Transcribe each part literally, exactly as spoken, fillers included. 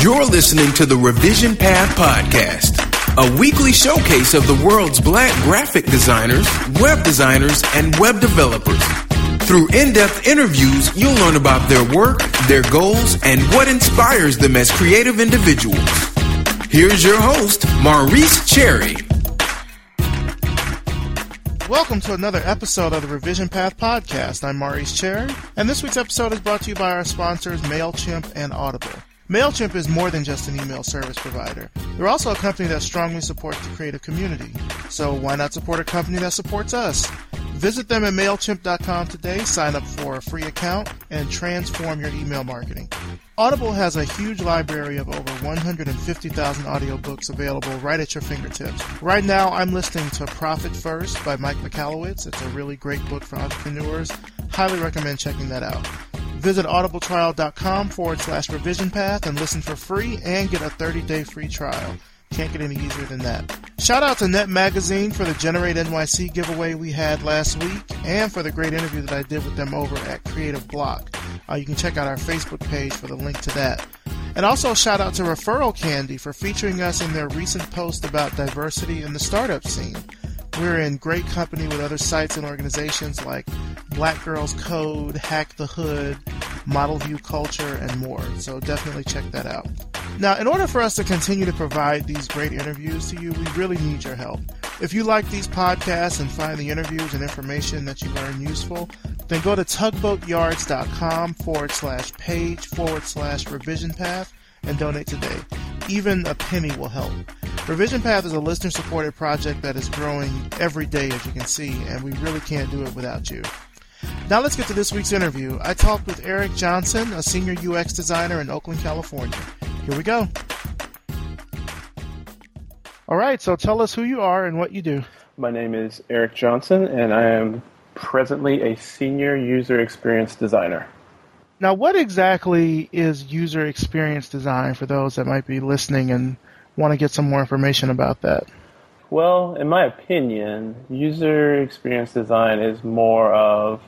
You're listening to the Revision Path Podcast, a weekly showcase of the world's black graphic designers, web designers, and web developers. Through in-depth interviews, you'll learn about their work, their goals, and what inspires them as creative individuals. Here's your host, Maurice Cherry. Welcome to another episode of the Revision Path Podcast. I'm Maurice Cherry, and this week's episode is brought to you by our sponsors, MailChimp and Audible. MailChimp is more than just an email service provider. They're also a company that strongly supports the creative community. So why not support a company that supports us? Visit them at MailChimp dot com today, sign up for a free account, and transform your email marketing. Audible has a huge library of over one hundred fifty thousand audiobooks available right at your fingertips. Right now, I'm listening to Profit First by Mike Michalowicz. It's a really great book for entrepreneurs. Highly recommend checking that out. Visit audibletrial.com forward slash revision path and listen for free and get a thirty-day free trial. Can't get any easier than that. Shout out to Net Magazine for the Generate N Y C giveaway we had last week and for the great interview that I did with them over at Creative Block. Uh, you can check out our Facebook page for the link to that. And also shout out to Referral Candy for featuring us in their recent post about diversity in the startup scene. We're in great company with other sites and organizations like Black Girls Code, Hack the Hood, Model View Culture, and more. So definitely check that out. Now, in order for us to continue to provide these great interviews to you, we really need your help. If you like these podcasts and find the interviews and information that you learn useful, then go to tugboatyards.com forward slash page forward slash revision path and donate today. Even a penny will help. Revision Path is a listener-supported project that is growing every day, as you can see, and we really can't do it without you. Now let's get to this week's interview. I talked with Eric Johnson, a senior U X designer in Oakland, California. Here we go. All right, so tell us who you are and what you do. My name is Eric Johnson, and I am presently a senior user experience designer. Now, what exactly is user experience design for those that might be listening and want to get some more information about that? Well, in my opinion, user experience design is more of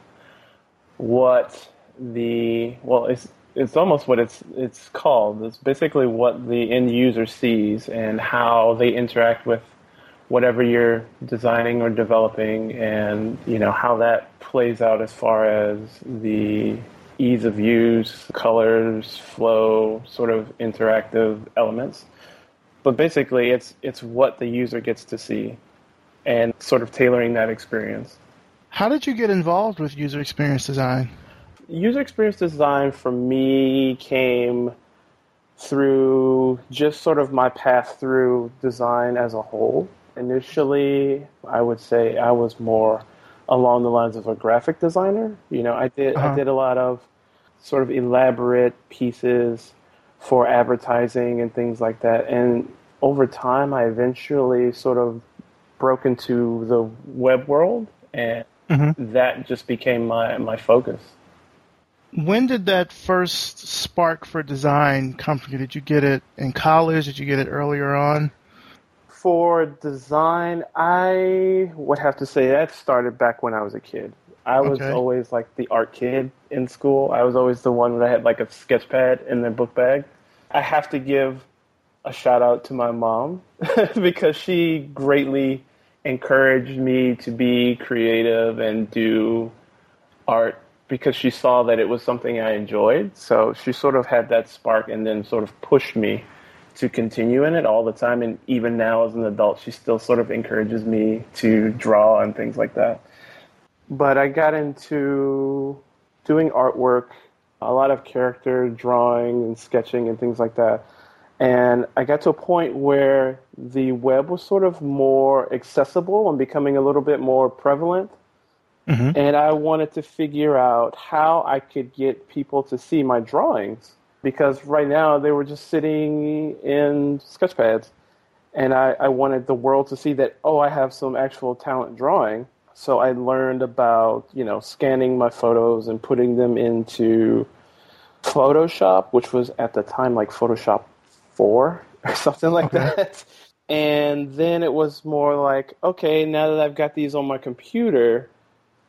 what the, well, it's it's almost what it's it's called. It's basically what the end user sees and how they interact with whatever you're designing or developing, and you know how that plays out as far as the ease of use, colors, flow, sort of interactive elements. But basically, it's it's what the user gets to see and sort of tailoring that experience. How did you get involved with user experience design? User experience design for me came through just sort of my path through design as a whole. Initially, I would say I was more along the lines of a graphic designer. You know, I did uh-huh. I did a lot of sort of elaborate pieces for advertising and things like that. And over time, I eventually sort of broke into the web world, and mm-hmm. that just became my, my focus. When did that first spark for design come from you? Did you get it in college? Did you get it earlier on? For design, I would have to say that started back when I was a kid. I was okay. always like the art kid in school. I was always the one that had like a sketch pad in their book bag. I have to give a shout out to my mom because she greatly encouraged me to be creative and do art because she saw that it was something I enjoyed. So she sort of had that spark and then sort of pushed me to continue in it all the time. And even now as an adult, she still sort of encourages me to draw and things like that. But I got into doing artwork, a lot of character drawing and sketching and things like that. And I got to a point where the web was sort of more accessible and becoming a little bit more prevalent. Mm-hmm. And I wanted to figure out how I could get people to see my drawings. Because right now they were just sitting in sketchpads. And I, I wanted the world to see that, oh, I have some actual talent drawing. So I learned about, you know, scanning my photos and putting them into Photoshop, which was at the time like Photoshop four or something like okay. that. And then it was more like, okay, now that I've got these on my computer,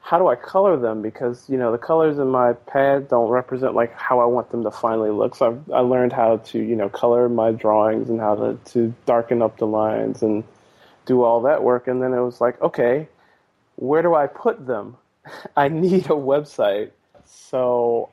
how do I color them? Because, you know, the colors in my pad don't represent like how I want them to finally look. So I've, I learned how to, you know, color my drawings and how to, to darken up the lines and do all that work. And then it was like, okay, where do I put them? I need a website. So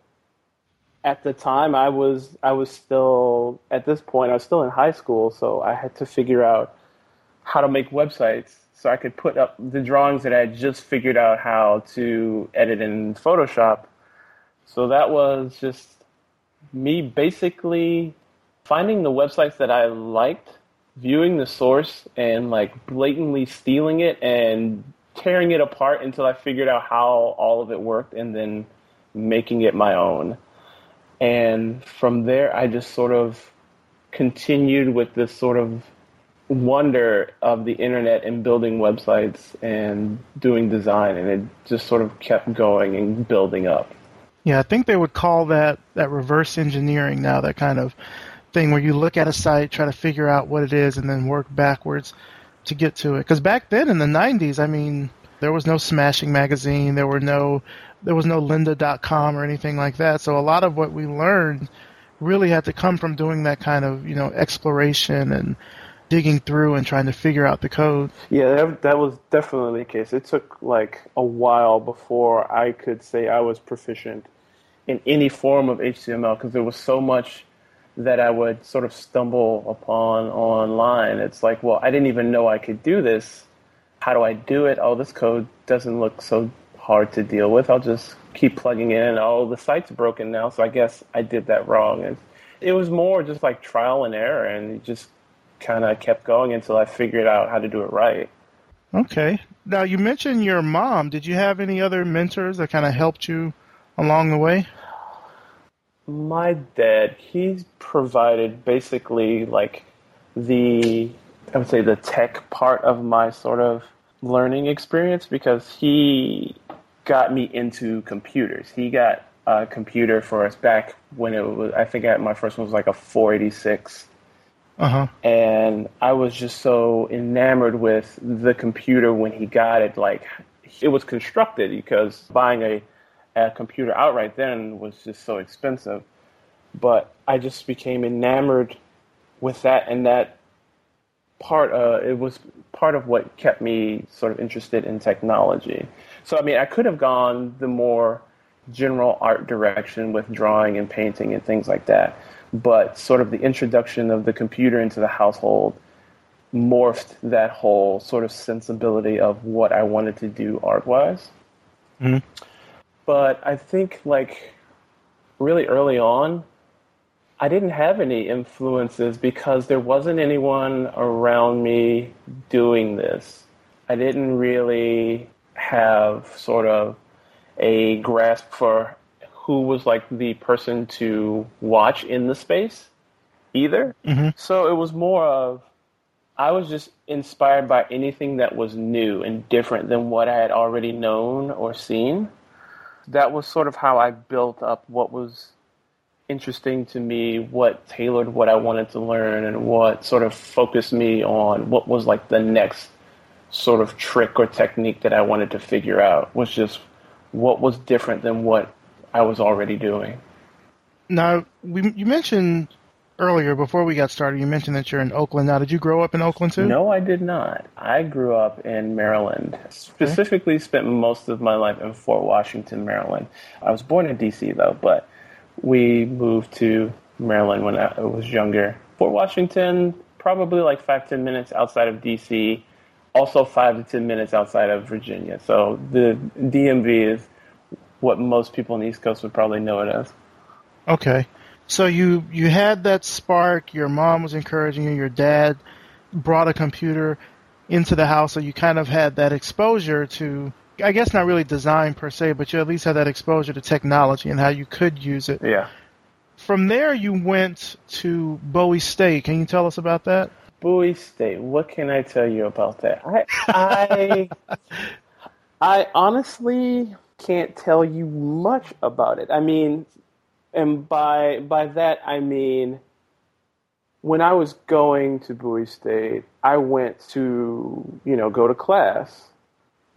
at the time I was, I was still, at this point, I was still in high school. So I had to figure out how to make websites so I could put up the drawings that I had just figured out how to edit in Photoshop. So that was just me basically finding the websites that I liked, viewing the source, and like blatantly stealing it and tearing it apart until I figured out how all of it worked, and then making it my own. And from there, I just sort of continued with this sort of wonder of the internet and building websites and doing design, and it just sort of kept going and building up. Yeah, I think they would call that, that reverse engineering now, that kind of thing where you look at a site, try to figure out what it is, and then work backwards to get to it. Because back then in the nineties, I mean, there was no Smashing Magazine, there were no, there was no lynda dot com or anything like that. So a lot of what we learned really had to come from doing that kind of, you know, exploration and digging through and trying to figure out the code. Yeah, that, that was definitely the case. It took like a while before I could say I was proficient in any form of H T M L, because there was so much that I would sort of stumble upon online. It's like, well, I didn't even know I could do this. How do I do it? Oh, this code doesn't look so hard to deal with. I'll just keep plugging in. Oh, the site's broken now, so I guess I did that wrong. And it was more just like trial and error, and it just kind of kept going until I figured out how to do it right. Okay. Now, you mentioned your mom. Did you have any other mentors that kind of helped you along the way? My dad, he's provided basically like the, I would say the tech part of my sort of learning experience, because he got me into computers. He got a computer for us back when it was, I think my first one was like a four eighty-six. Uh-huh. And I was just so enamored with the computer when he got it. Like, it was constructed, because buying a, a computer outright then was just so expensive. But I just became enamored with that, and that part, uh, it was part of what kept me sort of interested in technology. So, I mean, I could have gone the more general art direction with drawing and painting and things like that. But sort of the introduction of the computer into the household morphed that whole sort of sensibility of what I wanted to do art-wise. Mm-hmm. But I think, like, really early on, I didn't have any influences because there wasn't anyone around me doing this. I didn't really have sort of a grasp for who was like the person to watch in the space either. Mm-hmm. So it was more of, I was just inspired by anything that was new and different than what I had already known or seen. That was sort of how I built up what was interesting to me, what tailored what I wanted to learn, and what sort of focused me on what was like the next sort of trick or technique that I wanted to figure out, was just what was different than what I was already doing. Now, we, you mentioned earlier, before we got started, you mentioned that you're in Oakland. Now, did you grow up in Oakland too? No, I did not. I grew up in Maryland. Specifically, okay. Spent most of my life in Fort Washington, Maryland. I was born in D C though, but we moved to Maryland when I was younger. Fort Washington, probably like five, ten minutes outside of D C, also five to ten minutes outside of Virginia. So the D M V is what most people on the East Coast would probably know it as. Okay. So you, you had that spark, your mom was encouraging you, your dad brought a computer into the house, so you kind of had that exposure to, I guess not really design per se, but you at least had that exposure to technology and how you could use it. Yeah. From there, you went to Bowie State. Can you tell us about that? Bowie State. What can I tell you about that? I I, I honestly can't tell you much about it. I mean, and by by that I mean, when I was going to Bowie State, I went to, you know, go to class. Mm-hmm.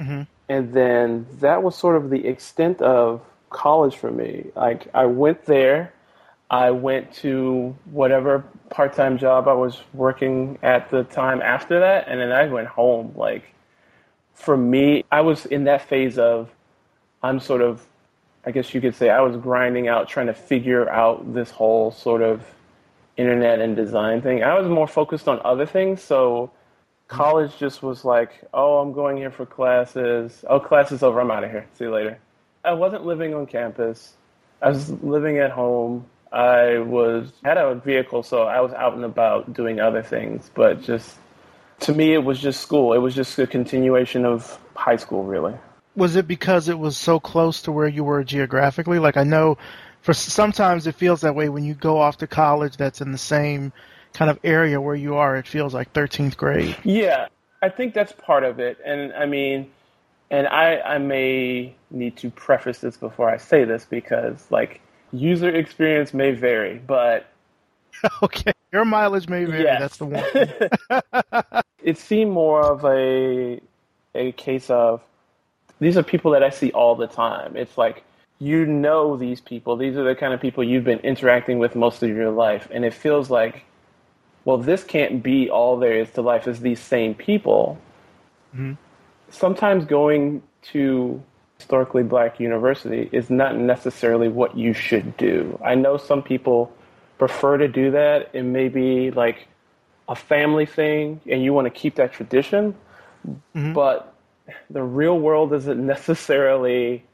And then that was sort of the extent of college for me. Like, I went there, I went to whatever part-time job I was working at the time after that, and then I went home. Like, for me, I was in that phase of, I'm sort of, I guess you could say, I was grinding out, trying to figure out this whole sort of internet and design thing. I was more focused on other things, so college just was like, oh, I'm going here for classes. Oh, class is over, I'm out of here. See you later. I wasn't living on campus. I was living at home. I was had a vehicle, so I was out and about doing other things. But just, to me, it was just school. It was just a continuation of high school, really. Was it because it was so close to where you were geographically? Like, I know for sometimes it feels that way when you go off to college that's in the same kind of area where you are. It feels like thirteenth grade. Yeah, I think that's part of it. And I mean, and I, I may need to preface this before I say this because, like, user experience may vary, but... Okay, your mileage may vary, yes. That's the one. It seemed more of a a case of, these are people that I see all the time. It's like, you know these people. These are the kind of people you've been interacting with most of your life. And it feels like, well, this can't be all there is to life, is these same people. Mm-hmm. Sometimes going to historically black university is not necessarily what you should do. I know some people prefer to do that. It may be like a family thing and you want to keep that tradition, mm-hmm. but the real world isn't necessarily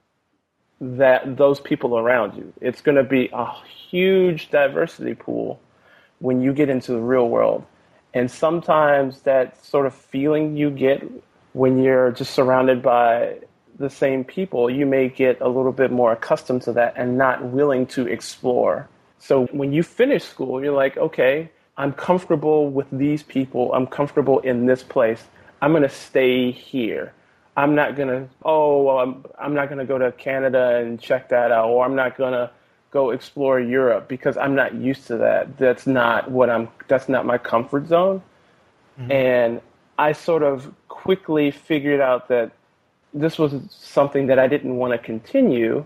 that those people around you. It's going to be a huge diversity pool when you get into the real world. And sometimes that sort of feeling you get when you're just surrounded by the same people, you may get a little bit more accustomed to that and not willing to explore. So when you finish school, you're like, okay, I'm comfortable with these people. I'm comfortable in this place. I'm going to stay here. I'm not going to, oh, well, I'm, I'm not going to go to Canada and check that out, or I'm not going to go explore Europe because I'm not used to that. That's not what I'm, that's not my comfort zone. Mm-hmm. And I sort of quickly figured out that this was something that I didn't want to continue.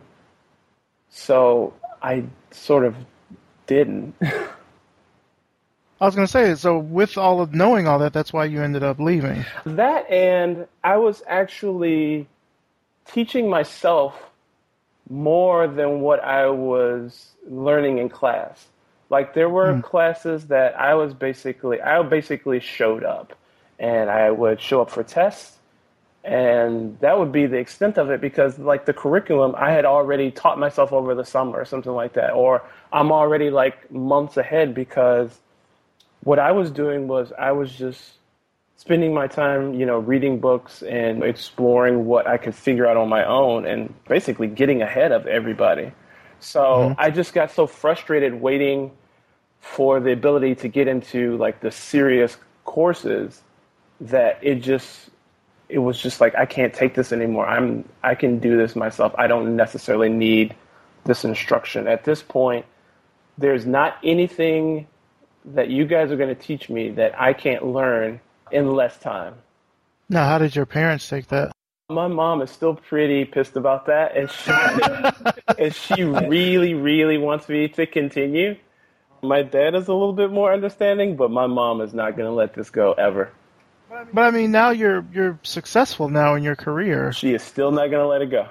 So I sort of didn't. I was going to say, so with all of knowing all that, that's why you ended up leaving. That, and I was actually teaching myself more than what I was learning in class. Like, there were mm. classes that I was basically, I basically showed up, and I would show up for tests, and that would be the extent of it because, like, the curriculum I had already taught myself over the summer or something like that, or I'm already, like, months ahead because what I was doing was I was just spending my time, you know, reading books and exploring what I could figure out on my own and basically getting ahead of everybody. So mm-hmm. I just got so frustrated waiting for the ability to get into, like, the serious courses that it just, it was just like, I can't take this anymore. I'm, I can do this myself. I don't necessarily need this instruction. At this point, there's not anything that you guys are going to teach me that I can't learn in less time. Now, how did your parents take that? My mom is still pretty pissed about that, and she, and she really, really wants me to continue. My dad is a little bit more understanding, but my mom is not going to let this go ever. But I mean, now you're you're successful now in your career. She is still not going to let it go.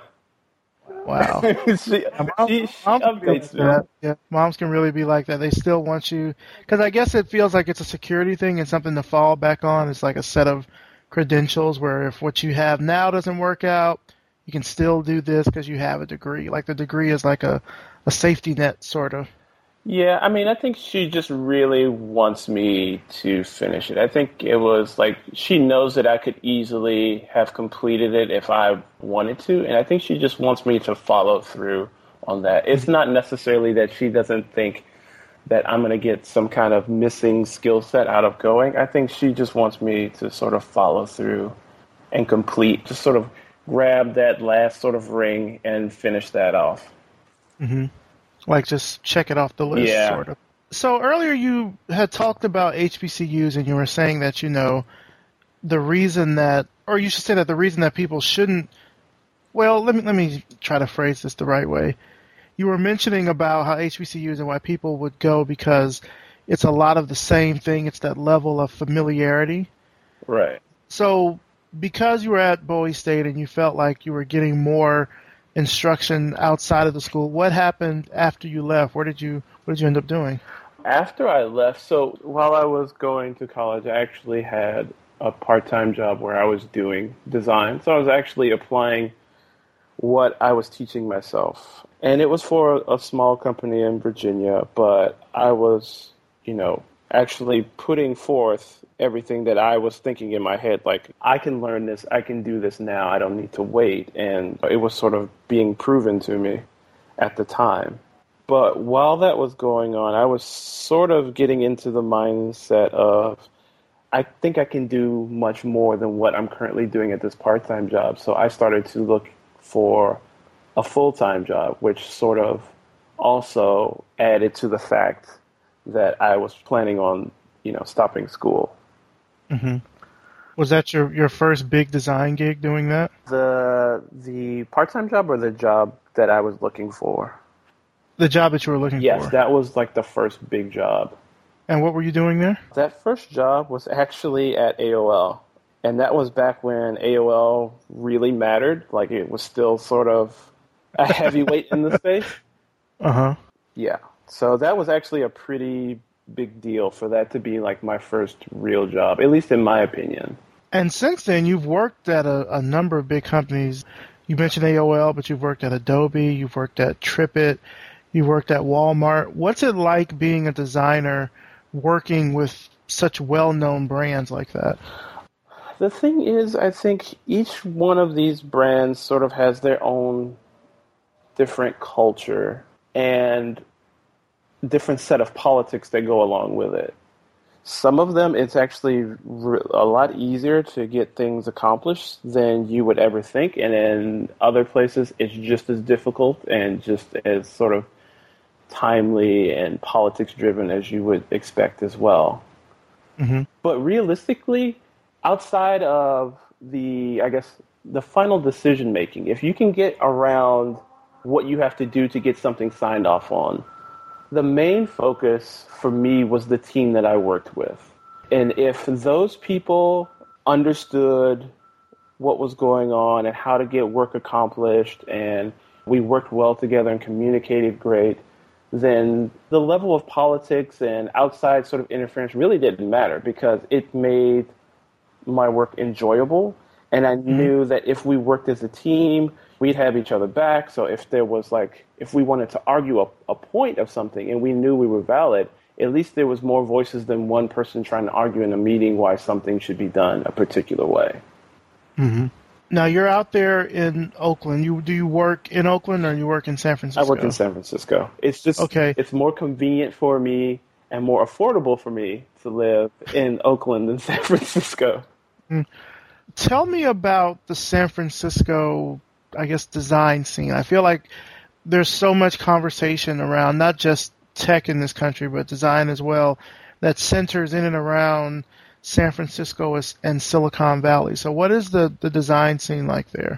Wow. she, Mom, she, she Mom updates me. That. Yeah, moms can really be like that. They still want you, because I guess it feels like it's a security thing and something to fall back on. It's like a set of credentials where if what you have now doesn't work out, you can still do this because you have a degree. Like the degree is like a, a safety net, sort of. Yeah, I mean, I think she just really wants me to finish it. I think it was like she knows that I could easily have completed it if I wanted to, and I think she just wants me to follow through on that. It's not necessarily that she doesn't think that I'm going to get some kind of missing skill set out of going. I think she just wants me to sort of follow through and complete, just sort of grab that last sort of ring and finish that off. Mm-hmm. Like, just check it off the list, yeah. sort of. So earlier you had talked about H B C Us, and you were saying that, you know, the reason that or you should say that the reason that people shouldn't, well, let me let me try to phrase this the right way. You were mentioning about how H B C Us and why people would go because it's a lot of the same thing. It's that level of familiarity. Right. So because you were at Bowie State and you felt like you were getting more instruction outside of the school, what happened after you left? Where did you what did you end up doing? After I left, so while I was going to college, I actually had a part-time job where I was doing design. So I was actually applying what I was teaching myself. And it was for a small company in Virginia, but I was, you know, actually putting forth everything that I was thinking in my head, like, I can learn this, I can do this now, I don't need to wait. And it was sort of being proven to me at the time. But while that was going on, I was sort of getting into the mindset of, I think I can do much more than what I'm currently doing at this part-time job. So I started to look for a full-time job, which sort of also added to the fact that I was planning on, you know, stopping school. Mm-hmm. Was that your, your first big design gig doing that? The the part-time job or the job that I was looking for? The job that you were looking yes, for? Yes, that was like the first big job. And what were you doing there? That first job was actually at A O L. And that was back when A O L really mattered. Like, it was still sort of a heavyweight in the space. Uh-huh. Yeah. So that was actually a pretty big deal for that to be like my first real job, at least in my opinion. And since then, you've worked at a, a number of big companies. You mentioned A O L, but you've worked at Adobe, you've worked at TripIt, you've worked at Walmart. What's it like being a designer working with such well-known brands like that? The thing is, I think each one of these brands sort of has their own different culture and different set of politics that go along with it. Some of them, it's actually a lot easier to get things accomplished than you would ever think. And in other places, it's just as difficult and just as sort of timely and politics-driven as you would expect as well. Mm-hmm. But realistically, outside of the, I guess, the final decision-making, if you can get around what you have to do to get something signed off on, the main focus for me was the team that I worked with. And if those people understood what was going on and how to get work accomplished, and we worked well together and communicated great, then the level of politics and outside sort of interference really didn't matter, because it made my work enjoyable. And I Mm-hmm. knew that if we worked as a team, we'd have each other back. So if there was like, if we wanted to argue a, a point of something and we knew we were valid, at least there was more voices than one person trying to argue in a meeting why something should be done a particular way. Mm-hmm. Now, you're out there in Oakland. You Do you work in Oakland or you work in San Francisco? I work in San Francisco. It's just, okay. It's more convenient for me and more affordable for me to live in Oakland than San Francisco. Mm-hmm. Tell me about the San Francisco, I guess, design scene. I feel like there's so much conversation around not just tech in this country, but design as well, that centers in and around San Francisco and Silicon Valley. So what is the, the design scene like there?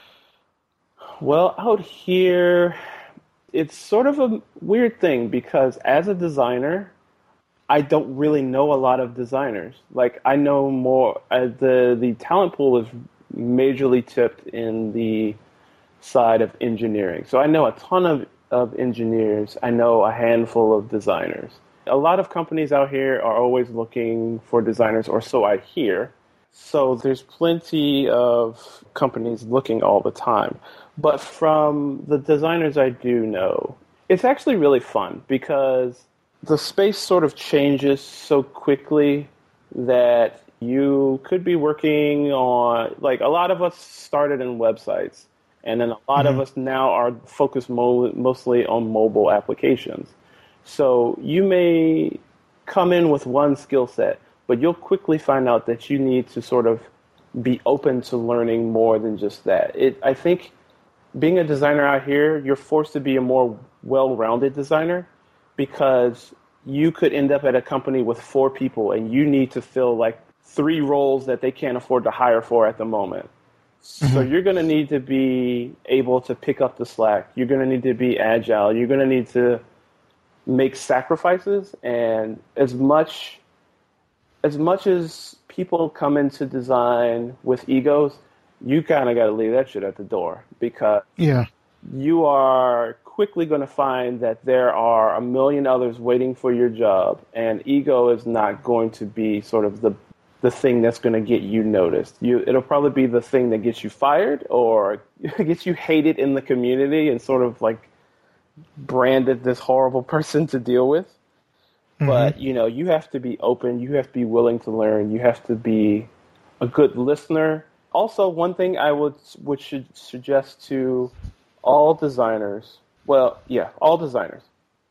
Well, out here, it's sort of a weird thing, because as a designer, I don't really know a lot of designers. Like, I know more, uh, the, the talent pool is majorly tipped in the side of engineering. So I know a ton of, of engineers. I know a handful of designers. A lot of companies out here are always looking for designers, or so I hear. So there's plenty of companies looking all the time. But from the designers I do know, it's actually really fun, because the space sort of changes so quickly that you could be working on, like, a lot of us started in websites, and then a lot mm-hmm. of us now are focused mo- mostly on mobile applications. So you may come in with one skill set, but you'll quickly find out that you need to sort of be open to learning more than just that. It, I think being a designer out here, you're forced to be a more well-rounded designer, because you could end up at a company with four people and you need to fill like three roles that they can't afford to hire for at the moment. Mm-hmm. So you're going to need to be able to pick up the slack. You're going to need to be agile. You're going to need to make sacrifices. And as much as much as people come into design with egos, you kind of got to leave that shit at the door, because yeah. you are quickly going to find that there are a million others waiting for your job, and ego is not going to be sort of the the thing that's going to get you noticed. You, it'll probably be the thing that gets you fired or gets you hated in the community and sort of like branded this horrible person to deal with. Mm-hmm. But, you know, you have to be open. You have to be willing to learn. You have to be a good listener. Also, one thing I would, would should suggest to all designers, well, yeah, all designers,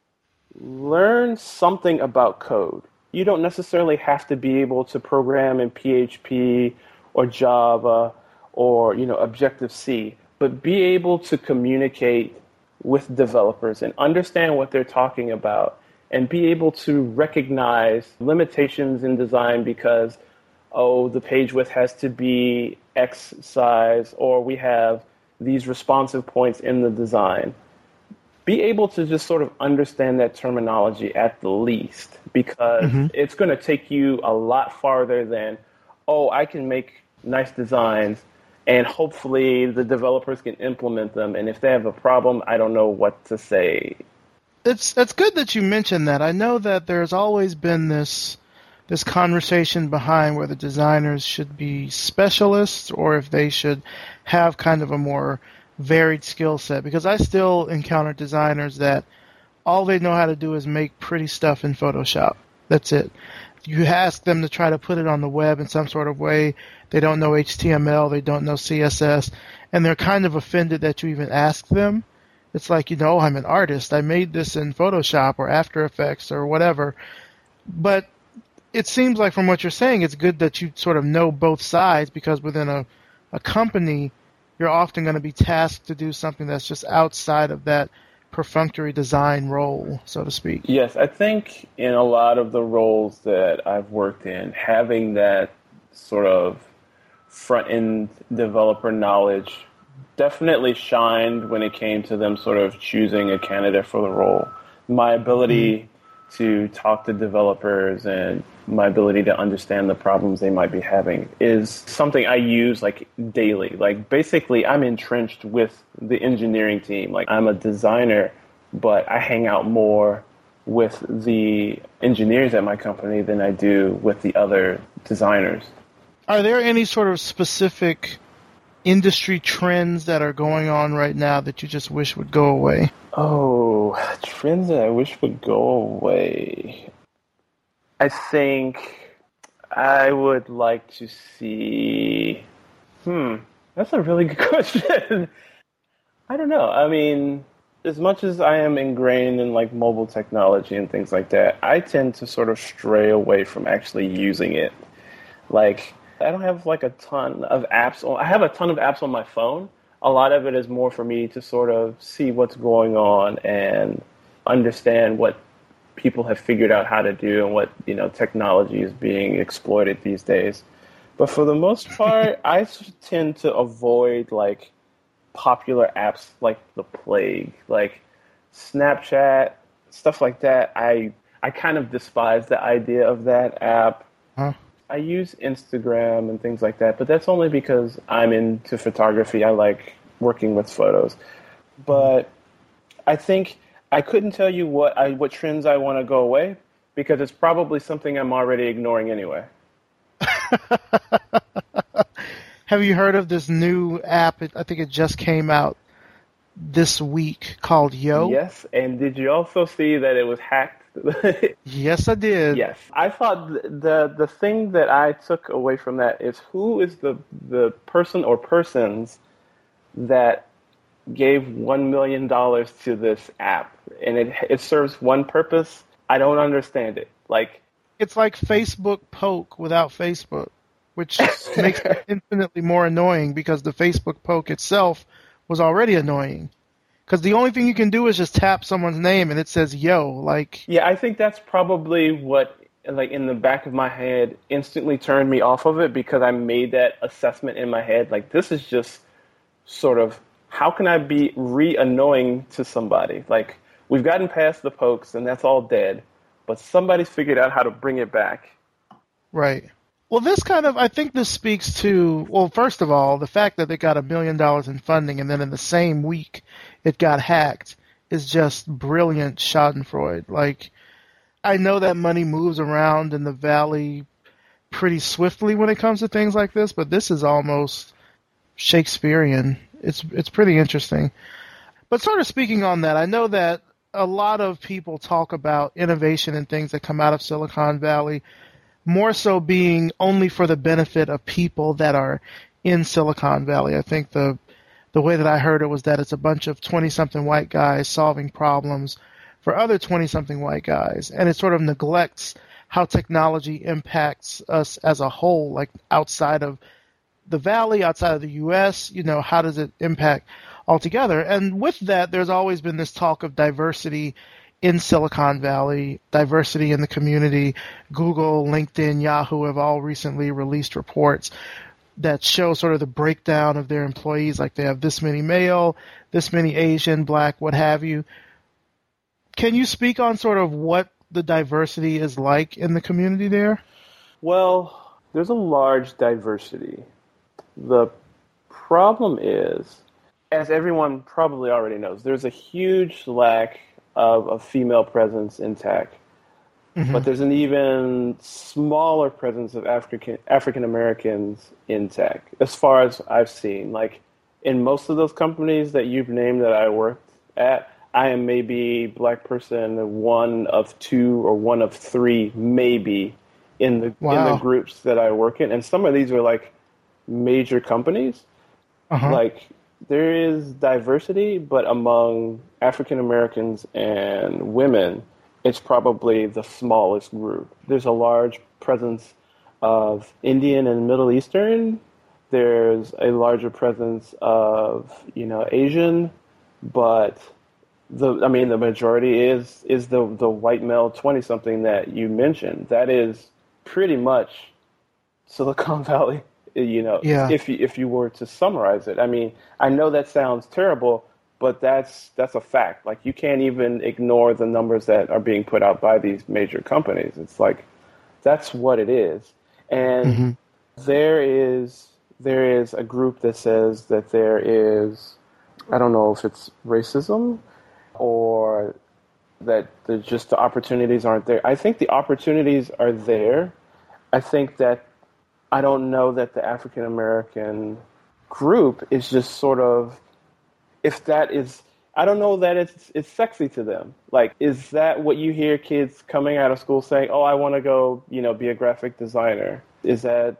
learn something about code. You don't necessarily have to be able to program in P H P or Java or, you know, Objective-C, but be able to communicate with developers and understand what they're talking about, and be able to recognize limitations in design because, oh, the page width has to be X size, or we have these responsive points in the design. Be able to just sort of understand that terminology at the least, because mm-hmm. it's going to take you a lot farther than, oh, I can make nice designs and hopefully the developers can implement them. And if they have a problem, I don't know what to say. It's it's good that you mentioned that. I know that there's always been this this conversation behind whether designers should be specialists or if they should have kind of a more varied skill set, because I still encounter designers that all they know how to do is make pretty stuff in Photoshop. That's it. You ask them to try to put it on the web in some sort of way. They don't know H T M L. They don't know C S S. And they're kind of offended that you even ask them. It's like, you know, I'm an artist. I made this in Photoshop or After Effects or whatever. But it seems like from what you're saying, it's good that you sort of know both sides, because within a, a company, you're often going to be tasked to do something that's just outside of that perfunctory design role, so to speak. Yes, I think in a lot of the roles that I've worked in, having that sort of front-end developer knowledge definitely shined when it came to them sort of choosing a candidate for the role. My ability mm-hmm. to talk to developers and my ability to understand the problems they might be having is something I use like daily. Like basically I'm entrenched with the engineering team. Like I'm a designer, but I hang out more with the engineers at my company than I do with the other designers. Are there any sort of specific industry trends that are going on right now that you just wish would go away? Oh, trends that I wish would go away. I think I would like to see... Hmm, that's a really good question. I don't know. I mean, as much as I am ingrained in like mobile technology and things like that, I tend to sort of stray away from actually using it. Like, I don't have like a ton of apps. On, I have a ton of apps on my phone. A lot of it is more for me to sort of see what's going on and understand what people have figured out how to do and what, you know, technology is being exploited these days. But for the most part, I tend to avoid like popular apps like the plague, like Snapchat, stuff like that. I I kind of despise the idea of that app. Huh? I use Instagram and things like that, but that's only because I'm into photography. I like working with photos. But I think I couldn't tell you what I what trends I want to go away, because it's probably something I'm already ignoring anyway. Have you heard of this new app? I think it just came out this week called Yo. Yes, and did you also see that it was hacked? Yes, I did. Yes. I thought the the thing that I took away from that is who is the the person or persons that gave one million dollars to this app, and it it serves one purpose. I don't understand it. Like, it's like Facebook Poke without Facebook, which makes it infinitely more annoying, because the Facebook Poke itself was already annoying. Because the only thing you can do is just tap someone's name and it says yo. Like, yeah, I think that's probably what like in the back of my head, instantly turned me off of it because I made that assessment in my head. Like, this is just sort of, how can I be re-annoying to somebody? Like, we've gotten past the pokes and that's all dead, but somebody's figured out how to bring it back. Right. Well, this kind of, I think this speaks to, well, first of all, the fact that they got a million dollars in funding and then in the same week it got hacked is just brilliant schadenfreude. Like, I know that money moves around in the Valley pretty swiftly when it comes to things like this, but this is almost Shakespearean. It's it's pretty interesting. But sort of speaking on that, I know that a lot of people talk about innovation and things that come out of Silicon Valley more so being only for the benefit of people that are in Silicon Valley. I think the the way that I heard it was that it's a bunch of twenty-something white guys solving problems for other twenty-something white guys, and it sort of neglects how technology impacts us as a whole, like outside of the Valley, outside of the U S, you know, how does it impact altogether? And with that, there's always been this talk of diversity in Silicon Valley, diversity in the community. Google, LinkedIn, Yahoo have all recently released reports that show sort of the breakdown of their employees, like they have this many male, this many Asian, black, what have you. Can you speak on sort of what the diversity is like in the community there? Well, there's a large diversity. The problem is, as everyone probably already knows, there's a huge lack of a female presence in tech. Mm-hmm. But there's an even smaller presence of African African Americans in tech, as far as I've seen. Like, in most of those companies that you've named that I worked at, I am maybe black person one of two or one of three, maybe, in the wow. in the groups that I work in. And some of these are like major companies. Uh-huh. Like, there is diversity, but among African Americans and women, it's probably the smallest group. There's a large presence of Indian and Middle Eastern. There's a larger presence of, you know, Asian, but the I mean the majority is is the the white male twenty-something that you mentioned. That is pretty much Silicon Valley, you know, yeah. if you if you were to summarize it. I mean, I know that sounds terrible, but that's that's a fact. Like, you can't even ignore the numbers that are being put out by these major companies. It's like, that's what it is. And mm-hmm. there is there is a group that says that there is, I don't know if it's racism or that the, just the opportunities aren't there. I think the opportunities are there. I think that I don't know that the African American group is just sort of, if that is, I don't know that it's it's sexy to them. Like, is that what you hear kids coming out of school saying, oh, I want to go, you know, be a graphic designer? Is that,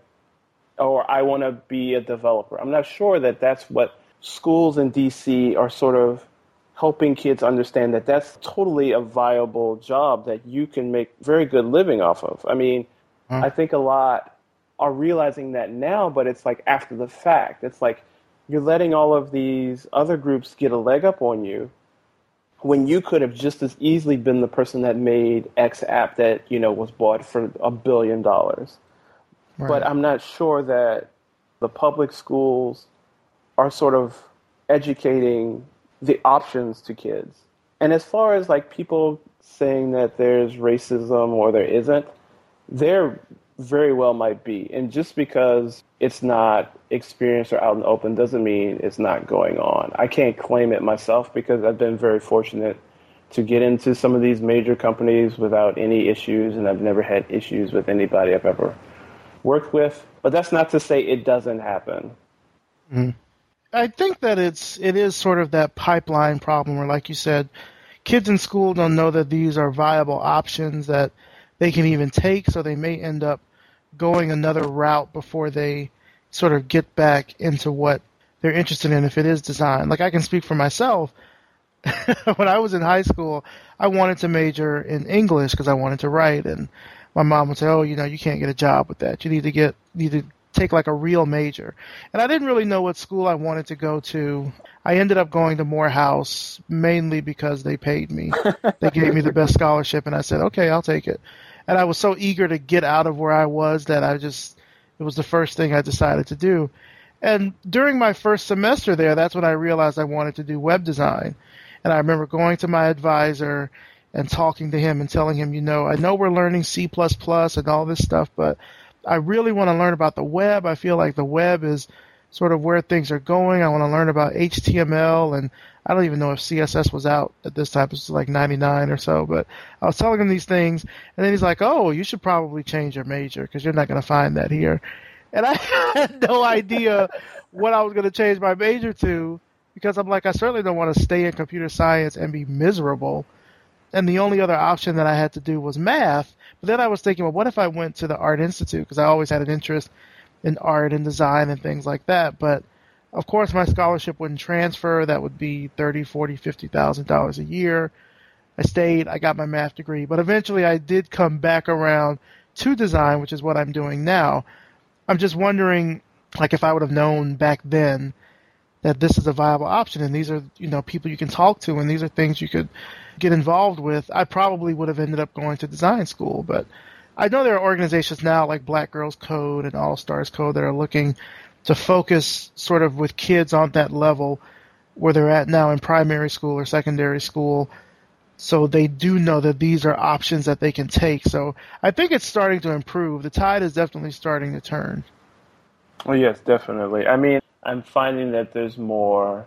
or I want to be a developer? I'm not sure that that's what schools in D C are sort of helping kids understand, that that's totally a viable job that you can make very good living off of. I mean, huh. I think a lot are realizing that now, but it's like after the fact. It's like, you're letting all of these other groups get a leg up on you when you could have just as easily been the person that made X app that, you know, was bought for a billion dollars. Right. But I'm not sure that the public schools are sort of educating the options to kids. And as far as like people saying that there's racism or there isn't, there very well might be. And just because it's not experienced or out in the open doesn't mean it's not going on. I can't claim it myself because I've been very fortunate to get into some of these major companies without any issues, and I've never had issues with anybody I've ever worked with. But that's not to say it doesn't happen. Mm-hmm. I think that it's it is sort of that pipeline problem where, like you said, kids in school don't know that these are viable options that they can even take, so they may end up going another route before they sort of get back into what they're interested in if it is design. Like, I can speak for myself. When I was in high school, I wanted to major in English because I wanted to write, and my mom would say, oh, you know, you can't get a job with that. You need to get you need to take like a real major. And I didn't really know what school I wanted to go to. I ended up going to Morehouse mainly because they paid me. They gave me the best scholarship, and I said, okay, I'll take it. And I was so eager to get out of where I was that I just, it was the first thing I decided to do. And during my first semester there, that's when I realized I wanted to do web design. And I remember going to my advisor and talking to him and telling him, you know, I know we're learning C plus plus and all this stuff, but I really want to learn about the web. I feel like the web is sort of where things are going. I want to learn about H T M L, and I don't even know if C S S was out at this time. It was like ninety-nine or so, but I was telling him these things, and then he's like, oh, you should probably change your major because you're not going to find that here. And I had no idea what I was going to change my major to because I'm like, I certainly don't want to stay in computer science and be miserable. And the only other option that I had to do was math. But then I was thinking, well, what if I went to the Art Institute? Because I always had an interest in art and design and things like that. But, of course, my scholarship wouldn't transfer. That would be thirty thousand dollars, forty thousand dollars, fifty thousand dollars a year. I stayed. I got my math degree. But eventually I did come back around to design, which is what I'm doing now. I'm just wondering, like, if I would have known back then that this is a viable option and these are, you know, people you can talk to and these are things you could get involved with, I probably would have ended up going to design school. But I know there are organizations now like Black Girls Code and All Stars Code that are looking to focus sort of with kids on that level where they're at now in primary school or secondary school. So they do know that these are options that they can take. So I think it's starting to improve. The tide is definitely starting to turn. Well, yes, definitely. I mean, I'm finding that there's more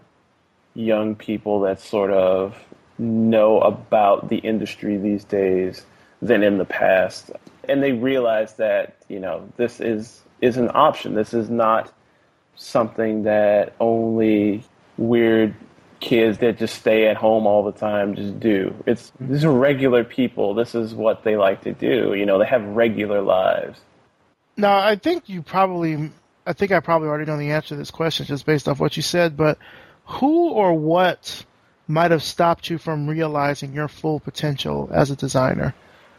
young people that sort of know about the industry these days than in the past. And they realize that, you know, this is, is an option. This is not something that only weird kids that just stay at home all the time just do. It's these are regular people. This is what they like to do. You know, they have regular lives. Now, I think you probably, I think I probably already know the answer to this question just based off what you said, but who or what might have stopped you from realizing your full potential as a designer?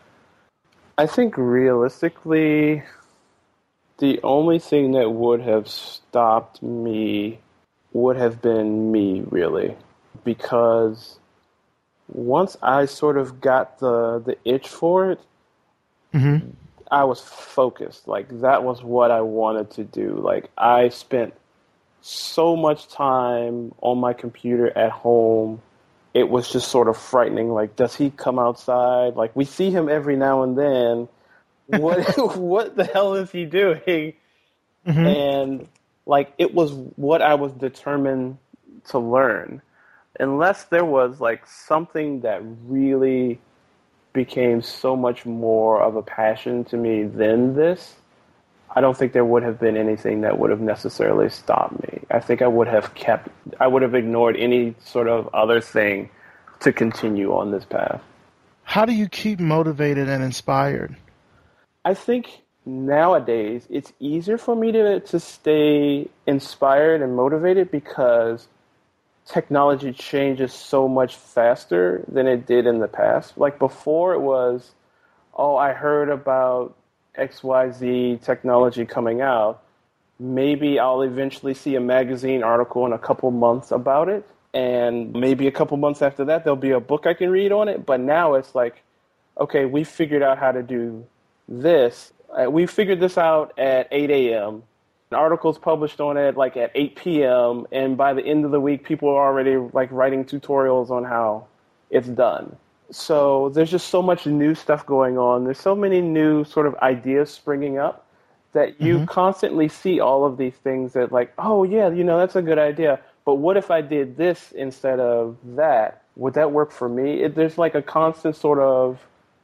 I think realistically, the only thing that would have stopped me would have been me, really. Because once I sort of got the, the itch for it, mm-hmm. I was focused. Like, that was what I wanted to do. Like, I spent so much time on my computer at home. It was just sort of frightening. Like, does he come outside? Like, we see him every now and then. What what the hell is he doing? Mm-hmm. And, like, it was what I was determined to learn. Unless there was, like, something that really became so much more of a passion to me than this, I don't think there would have been anything that would have necessarily stopped me. I think I would have kept, I would have ignored any sort of other thing to continue on this path. How do you keep motivated and inspired? I think nowadays it's easier for me to, to stay inspired and motivated because technology changes so much faster than it did in the past. Like before it was, oh, I heard about X Y Z technology coming out. Maybe I'll eventually see a magazine article in a couple months about it. And maybe a couple months after that, there'll be a book I can read on it. But now it's like, okay, we figured out how to do this. We figured this out at eight a.m. An article's published on it like at eight p.m. And by the end of the week, people are already like writing tutorials on how it's done. So there's just so much new stuff going on. There's so many new sort of ideas springing up that you mm-hmm. constantly see all of these things that like, oh, yeah, you know, that's a good idea. But what if I did this instead of that? Would that work for me? It, there's like a constant sort of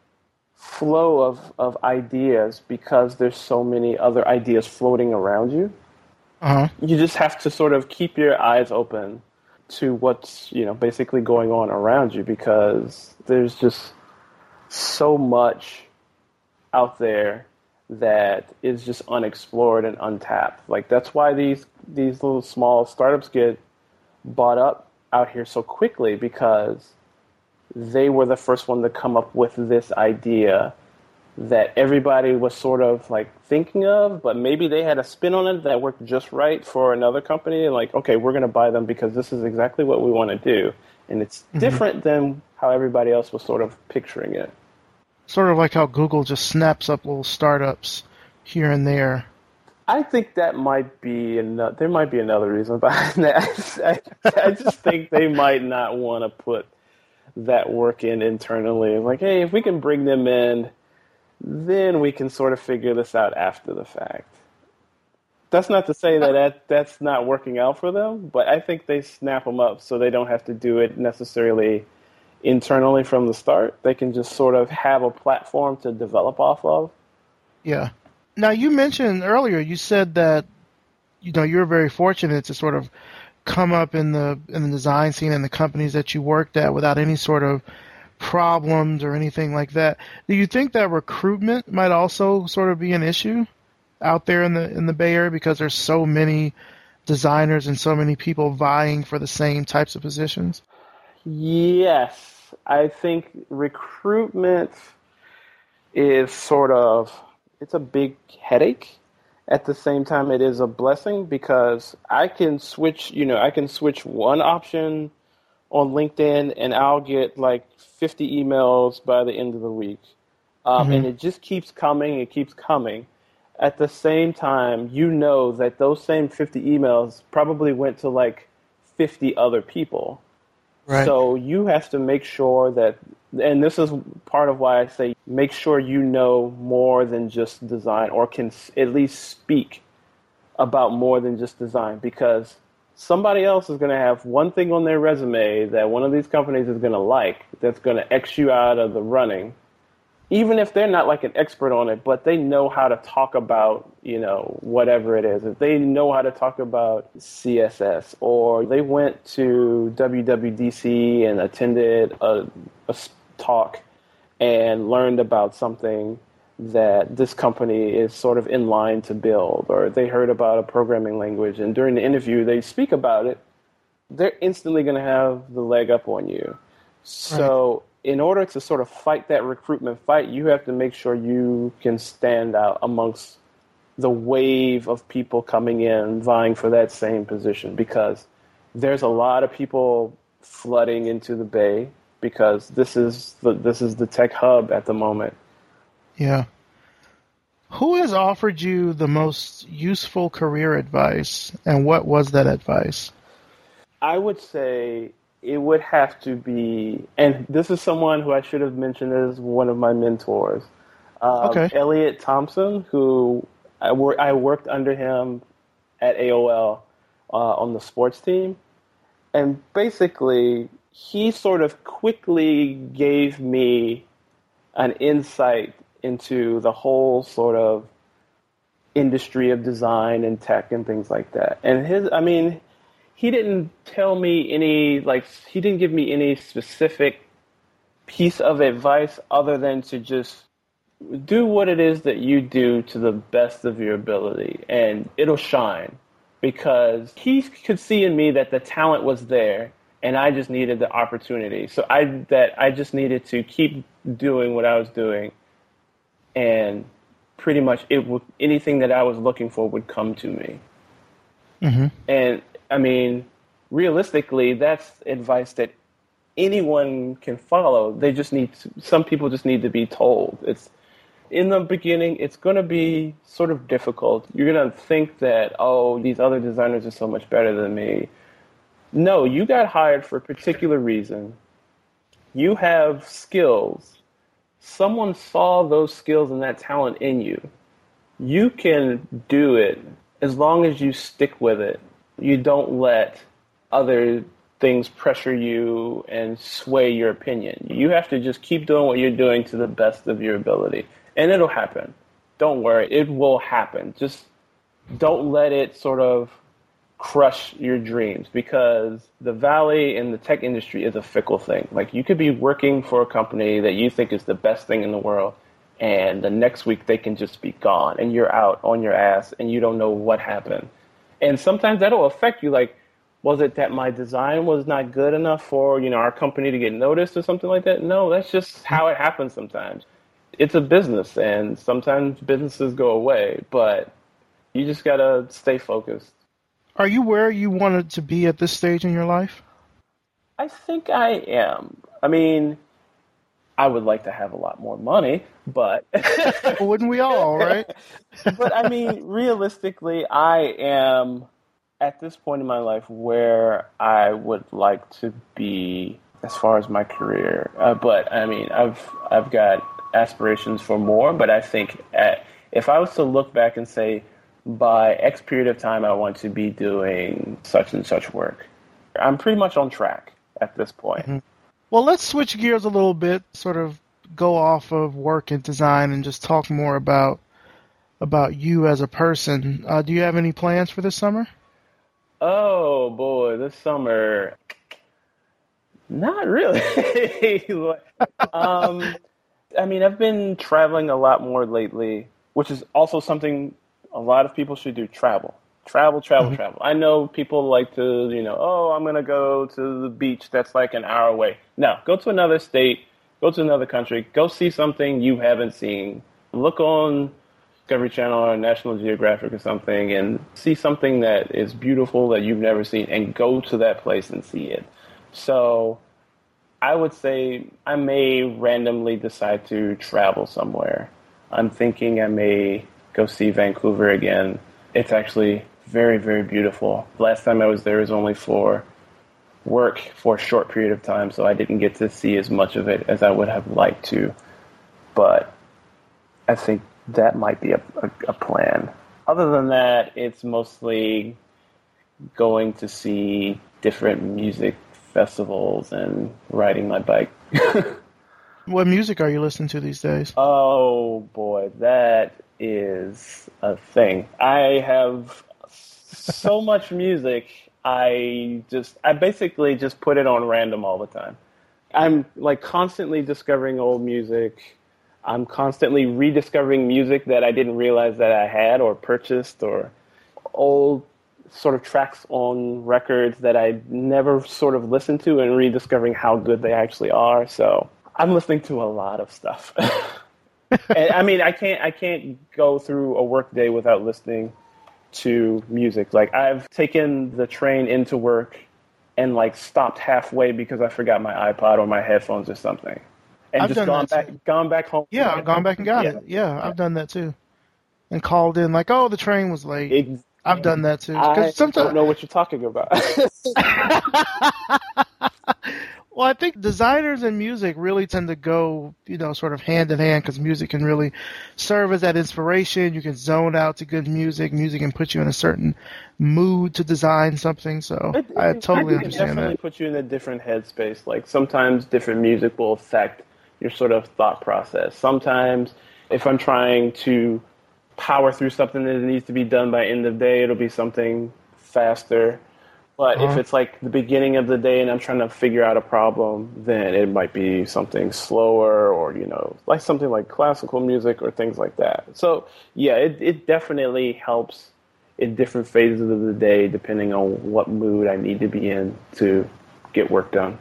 flow of, of ideas because there's so many other ideas floating around you. Uh-huh. You just have to sort of keep your eyes open to what's, you know, basically going on around you because there's just so much out there that is just unexplored and untapped. Like that's why these these little small startups get bought up out here so quickly because they were the first one to come up with this idea that everybody was sort of like thinking of, but maybe they had a spin on it that worked just right for another company. And like, okay, we're going to buy them because this is exactly what we want to do. And it's mm-hmm. different than how everybody else was sort of picturing it. Sort of like how Google just snaps up little startups here and there. I think that might be another. There might be another reason behind that. I, I just think they might not want to put that work in internally. Like, hey, if we can bring them in, then we can sort of figure this out after the fact. That's not to say that, that that's not working out for them, but I think they snap them up so they don't have to do it necessarily internally from the start. They can just sort of have a platform to develop off of. Yeah. Now, you mentioned earlier, you said that, you know, you're very fortunate to sort of come up in the in the design scene and the companies that you worked at without any sort of problems or anything like that. Do you think that recruitment might also sort of be an issue out there in the in the Bay Area because there's so many designers and so many people vying for the same types of positions? Yes. I think recruitment is sort of, it's a big headache. At the same time, it is a blessing because I can switch, you know, I can switch one option on LinkedIn and I'll get like fifty emails by the end of the week. Um, mm-hmm. And it just keeps coming, it keeps coming. At the same time, you know that those same fifty emails probably went to like fifty other people. Right. So you have to make sure that, and this is part of why I say make sure you know more than just design or can at least speak about more than just design, because somebody else is going to have one thing on their resume that one of these companies is going to like that's going to X you out of the running, even if they're not like an expert on it, but they know how to talk about, you know, whatever it is. If they know how to talk about C S S, or they went to W W D C and attended a, a talk and learned about something that this company is sort of in line to build, or they heard about a programming language and during the interview they speak about it, they're instantly going to have the leg up on you. So right. In order to sort of fight that recruitment fight, you have to make sure you can stand out amongst the wave of people coming in vying for that same position, because there's a lot of people flooding into the Bay because this is the, this is the tech hub at the moment. Yeah. Who has offered you the most useful career advice, and what was that advice? I would say it would have to be, and this is someone who I should have mentioned as one of my mentors, um, okay. Elliot Thompson, who I, wor- I worked under him at A O L uh, on the sports team. And basically, he sort of quickly gave me an insight into the whole sort of industry of design and tech and things like that. And his, I mean, he didn't tell me any, like, he didn't give me any specific piece of advice other than to just do what it is that you do to the best of your ability, and it'll shine. Because he could see in me that the talent was there, and I just needed the opportunity. So I that I just needed to keep doing what I was doing, and pretty much it would, anything that I was looking for would come to me. Mm-hmm. And I mean, realistically, that's advice that anyone can follow. They just need to, some people just need to be told. It's in the beginning, it's going to be sort of difficult. You're going to think that, oh, these other designers are so much better than me. No, you got hired for a particular reason. You have skills. Someone saw those skills and that talent in you. You can do it as long as you stick with it. You don't let other things pressure you and sway your opinion. You have to just keep doing what you're doing to the best of your ability. And it'll happen. Don't worry. It will happen. Just don't let it sort of crush your dreams, because the Valley and the tech industry is a fickle thing. Like, you could be working for a company that you think is the best thing in the world, and the next week they can just be gone, and you're out on your ass, and you don't know what happened. And sometimes that'll affect you. Like, was it that my design was not good enough for, you know, our company to get noticed or something like that? No, that's just how it happens sometimes. It's a business, and sometimes businesses go away, but you just got to stay focused. Are you where you wanted to be at this stage in your life? I think I am. I mean, I would like to have a lot more money, but wouldn't we all, right? But I mean, realistically, I am at this point in my life where I would like to be as far as my career. Uh, but I mean, I've I've got aspirations for more, but I think at, if I was to look back and say, by X period of time, I want to be doing such and such work, I'm pretty much on track at this point. Mm-hmm. Well, let's switch gears a little bit, sort of go off of work and design and just talk more about about you as a person. Uh, do you have any plans for this summer? Oh, boy, this summer, not really. um, I mean, I've been traveling a lot more lately, which is also something a lot of people should do, travel. Travel, travel, mm-hmm. travel. I know people like to, you know, oh, I'm going to go to the beach that's like an hour away. No, go to another state, go to another country, go see something you haven't seen. Look on Discovery Channel or National Geographic or something and see something that is beautiful that you've never seen and go to that place and see it. So I would say I may randomly decide to travel somewhere. I'm thinking I may go see Vancouver again. It's actually very, very beautiful. Last time I was there was only for work for a short period of time, so I didn't get to see as much of it as I would have liked to. But I think that might be a, a, a plan. Other than that, it's mostly going to see different music festivals and riding my bike. What music are you listening to these days? Oh, boy, that is a thing. I have so much music, I just, I basically just put it on random all the time. I'm like constantly discovering old music. I'm constantly rediscovering music that I didn't realize that I had or purchased, or old sort of tracks on records that I never sort of listened to and rediscovering how good they actually are. So I'm listening to a lot of stuff. And, I mean, I can't I can't go through a work day without listening to music. Like, I've taken the train into work and like stopped halfway because I forgot my iPod or my headphones or something, and I've just gone back too. gone back home. Yeah, I've gone back and got yeah. it. Yeah, I've done that too, and called in like, oh, the train was late. Exactly. I've done that too. I sometimes... don't know what you're talking about. Well, I think designers and music really tend to go, you know, sort of hand in hand, because music can really serve as that inspiration. You can zone out to good music. Music can put you in a certain mood to design something. So it, I totally I understand that. It definitely puts you in a different headspace. Like, sometimes different music will affect your sort of thought process. Sometimes if I'm trying to power through something that needs to be done by end of day, it'll be something faster. But uh-huh. if it's like the beginning of the day and I'm trying to figure out a problem, then it might be something slower, or, you know, like something like classical music or things like that. So, yeah, it, it definitely helps in different phases of the day depending on what mood I need to be in to get work done.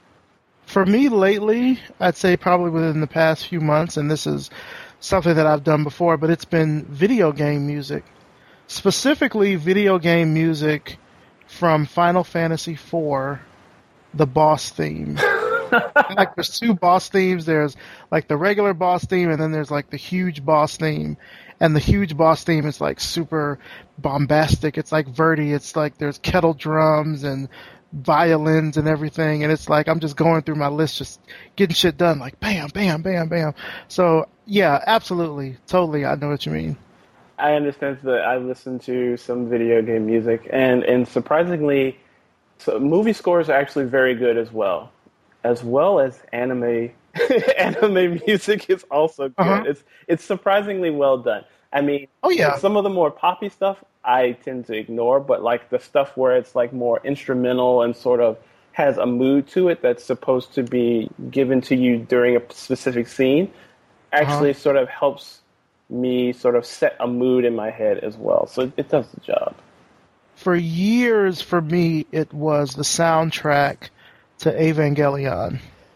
For me lately, I'd say probably within the past few months, and this is something that I've done before, but it's been video game music. Specifically, video game music from Final Fantasy four, the boss theme. Like, there's two boss themes. There's like the regular boss theme, and then there's like the huge boss theme. And the huge boss theme is like super bombastic. It's like Verdi. It's like there's kettle drums and violins and everything. And it's like I'm just going through my list, just getting shit done. Like bam, bam, bam, bam. So yeah, absolutely, totally. I know what you mean. I understand that. I listen to some video game music, and, and surprisingly, so movie scores are actually very good as well, as well as anime. Anime music is also good. Uh-huh. It's it's surprisingly well done. I mean, oh yeah, some of the more poppy stuff I tend to ignore, but like the stuff where it's like more instrumental and sort of has a mood to it that's supposed to be given to you during a specific scene, actually uh-huh. sort of helps me sort of set a mood in my head as well. So it, it does the job. For years, for me, it was the soundtrack to Evangelion.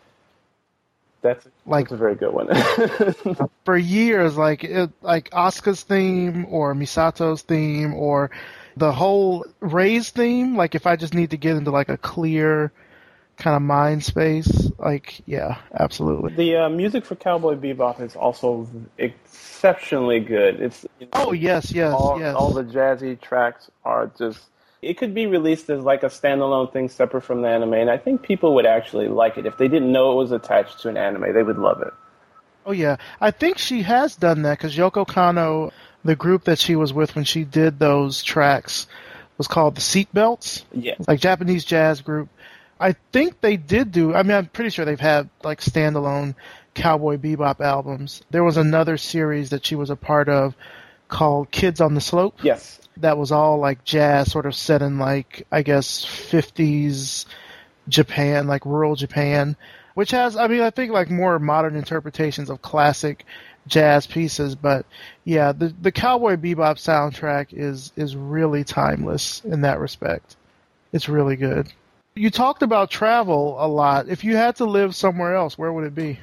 That's like, that's a very good one. For years, like it, like Asuka's theme or Misato's theme or the whole Rei's theme. Like if I just need to get into like a clear kind of mind space. Like, yeah, absolutely. The uh, music for Cowboy Bebop is also exceptionally good. It's you know, oh yes, yes, all, yes. all the jazzy tracks are just. It could be released as like a standalone thing separate from the anime, and I think people would actually like it if they didn't know it was attached to an anime. They would love it. Oh yeah, I think she has done that because Yoko Kanno, the group that she was with when she did those tracks, was called the Seatbelts. Yeah, like Japanese jazz group. I think they did do. I mean, I'm pretty sure they've had like standalone Cowboy Bebop albums. There was another series that she was a part of called Kids on the Slope. Yes. That was all like jazz, sort of set in like, I guess, fifties Japan, like rural Japan, which has, I mean, I think like more modern interpretations of classic jazz pieces. But yeah, the the Cowboy Bebop soundtrack is is really timeless in that respect. It's really good. You talked about travel a lot. If you had to live somewhere else, where would it be?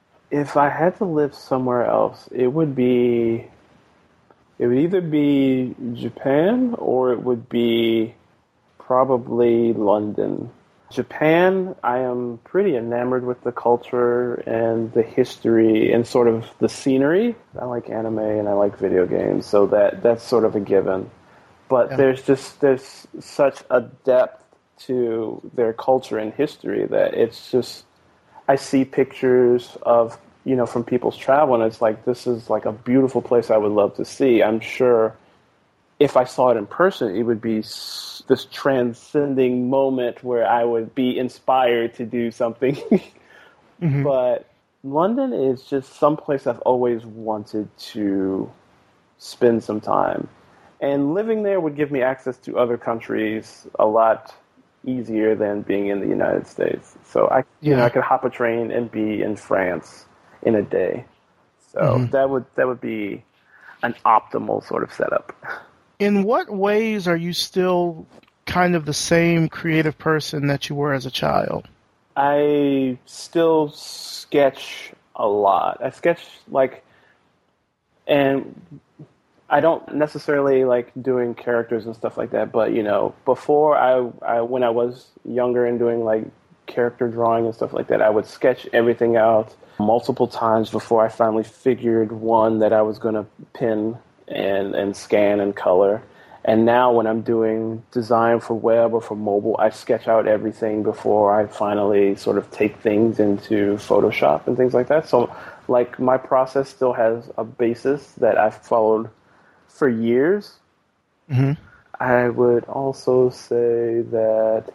If I had to live somewhere else, it would be... It would either be Japan or it would be probably London. Japan, I am pretty enamored with the culture and the history and sort of the scenery. I like anime and I like video games, so that that's sort of a given. But yeah. there's just there's such a depth to their culture and history that it's just I see pictures of you know, from people's travel, and it's like, this is like a beautiful place I would love to see. I'm sure if I saw it in person, it would be this transcending moment where I would be inspired to do something. mm-hmm. But London is just someplace I've always wanted to spend some time. And living there would give me access to other countries a lot easier than being in the United States. So I, you yeah. know, I could hop a train and be in France in a day. So mm-hmm. that would that would be an optimal sort of setup. In what ways are you still kind of the same creative person that you were as a child? I still sketch a lot. I sketch like, and I don't necessarily like doing characters and stuff like that, but you know, before I, I when I was younger and doing like character drawing and stuff like that, I would sketch everything out multiple times before I finally figured one that I was going to pin and, and scan and color. And now when I'm doing design for web or for mobile, I sketch out everything before I finally sort of take things into Photoshop and things like that. So like my process still has a basis that I've followed for years. Mm-hmm. I would also say that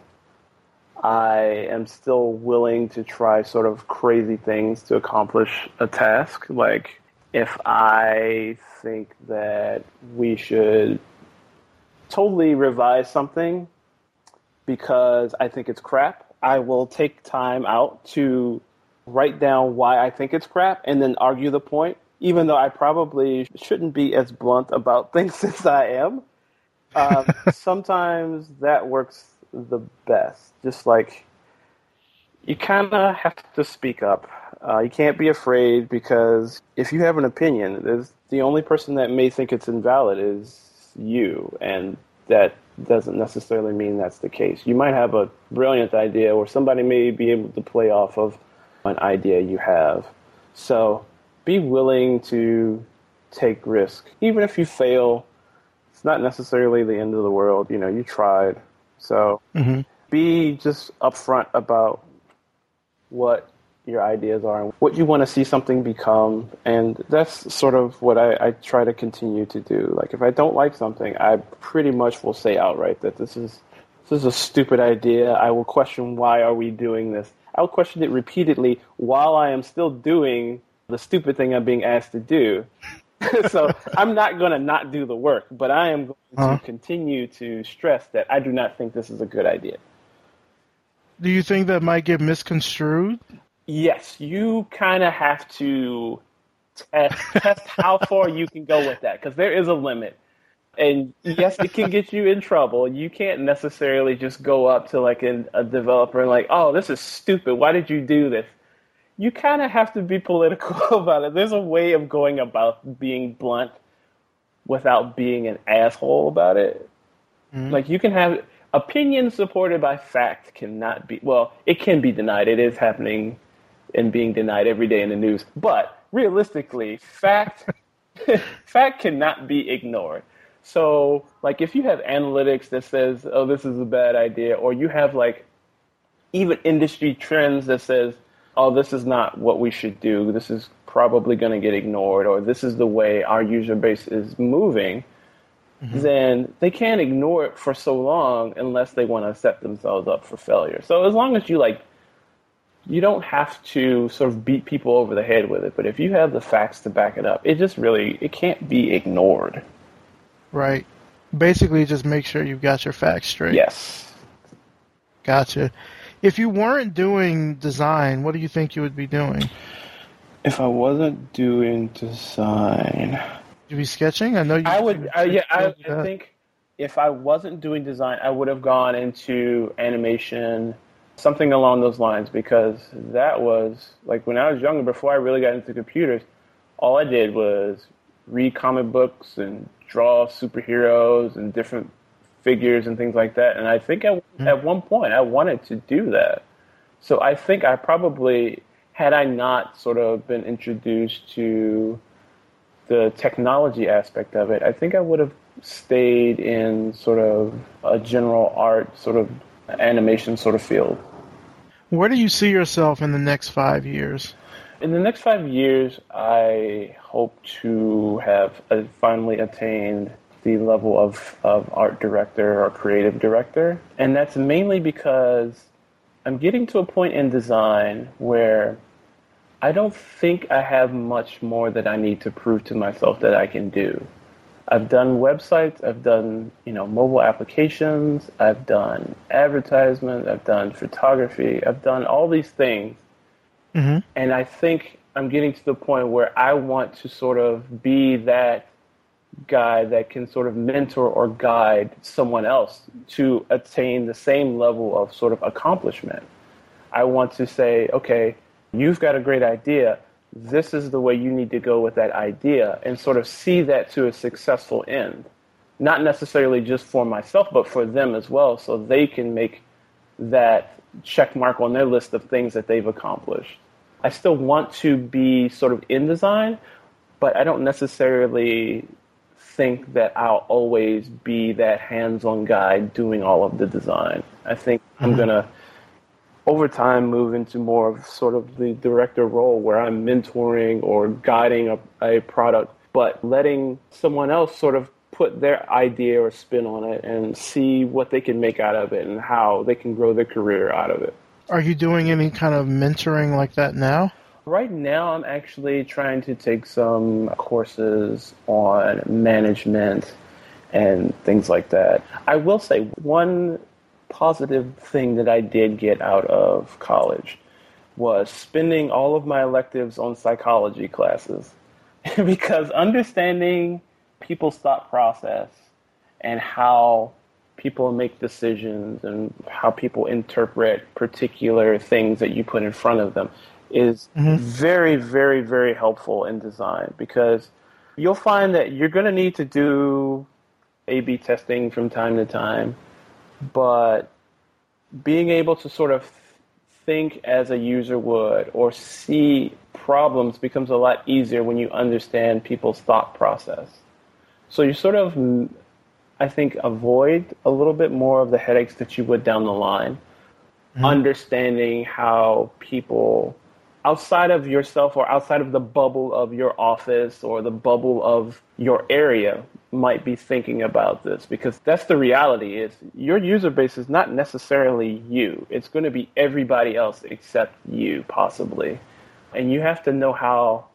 I am still willing to try sort of crazy things to accomplish a task. Like, if I think that we should totally revise something because I think it's crap, I will take time out to write down why I think it's crap and then argue the point, even though I probably shouldn't be as blunt about things as I am. Um, sometimes that works the best. Just like, you kind of have to speak up. Uh, you can't be afraid, because if you have an opinion, there's, the only person that may think it's invalid is you, and that doesn't necessarily mean that's the case. You might have a brilliant idea, or somebody may be able to play off of an idea you have. So be willing to take risk. Even if you fail, it's not necessarily the end of the world. You know, you tried. So mm-hmm. be just upfront about what your ideas are and what you want to see something become. And that's sort of what I, I try to continue to do. Like, if I don't like something, I pretty much will say outright that this is this is a stupid idea. I will question, why are we doing this? I will question it repeatedly while I am still doing the stupid thing I'm being asked to do. So I'm not going to not do the work, but I am going uh-huh. to continue to stress that I do not think this is a good idea. Do you think that might get misconstrued? Yes, you kind of have to test, test how far you can go with that, because there is a limit. And yes, it can get you in trouble. You can't necessarily just go up to like an, a developer and like, oh, this is stupid. Why did you do this? You kind of have to be political about it. There's a way of going about being blunt without being an asshole about it. Mm-hmm. Like, you can have, opinion supported by fact cannot be, well, it can be denied. It is happening and being denied every day in the news. But realistically, fact fact cannot be ignored. So, like, if you have analytics that says, oh, this is a bad idea, or you have, like, even industry trends that says, oh, this is not what we should do, this is probably going to get ignored, or this is the way our user base is moving, mm-hmm. then they can't ignore it for so long unless they want to set themselves up for failure. So as long as you, like, you don't have to sort of beat people over the head with it, but if you have the facts to back it up, it just really, it can't be ignored. Right. Basically, just make sure you've got your facts straight. Yes. Gotcha. If you weren't doing design, what do you think you would be doing? If I wasn't doing design, you'd be sketching? I know you. I would. Uh, yeah, I, I think if I wasn't doing design, I would have gone into animation, something along those lines, because that was like when I was younger. Before I really got into computers, all I did was read comic books and draw superheroes and different figures and things like that. And I think at, mm-hmm. at one point I wanted to do that. So I think I probably, had I not sort of been introduced to the technology aspect of it, I think I would have stayed in sort of a general art, sort of animation sort of field. Where do you see yourself in the next five years? In the next five years, I hope to have uh, finally attained the level of, of art director or creative director. And that's mainly because I'm getting to a point in design where I don't think I have much more that I need to prove to myself that I can do. I've done websites, I've done, you know, mobile applications, I've done advertisement, I've done photography, I've done all these things. Mm-hmm. And I think I'm getting to the point where I want to sort of be that guy that can sort of mentor or guide someone else to attain the same level of sort of accomplishment. I want to say, okay, you've got a great idea. This is the way you need to go with that idea, and sort of see that to a successful end. Not necessarily just for myself, but for them as well, so they can make that check mark on their list of things that they've accomplished. I still want to be sort of in design, but I don't necessarily think that I'll always be that hands-on guy doing all of the design. I think mm-hmm. I'm going to, over time, move into more of sort of the director role where I'm mentoring or guiding a, a product, but letting someone else sort of put their idea or spin on it and see what they can make out of it and how they can grow their career out of it. Are you doing any kind of mentoring like that now? Right now, I'm actually trying to take some courses on management and things like that. I will say one positive thing that I did get out of college was spending all of my electives on psychology classes because understanding people's thought process and how people make decisions and how people interpret particular things that you put in front of them is mm-hmm. very, very, very helpful in design, because you'll find that you're going to need to do A B testing from time to time, but being able to sort of think as a user would or see problems becomes a lot easier when you understand people's thought process. So you sort of, I think, avoid a little bit more of the headaches that you would down the line, mm-hmm. understanding how people outside of yourself or outside of the bubble of your office or the bubble of your area might be thinking about this, because that's the reality. Is your user base is not necessarily you. It's going to be everybody else except you, possibly. And you have to know how